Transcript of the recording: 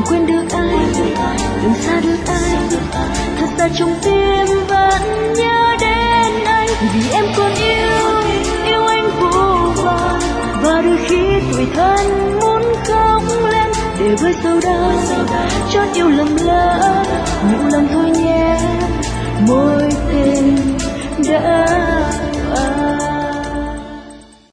quên được ai, đừng xa được ai. Thật ra trong tim vẫn nhớ đến anh, vì em còn yêu anh vô vàn. Và đôi khi tủi thân muốn khóc lên để vơi sầu đau, chót yêu lầm lỡ.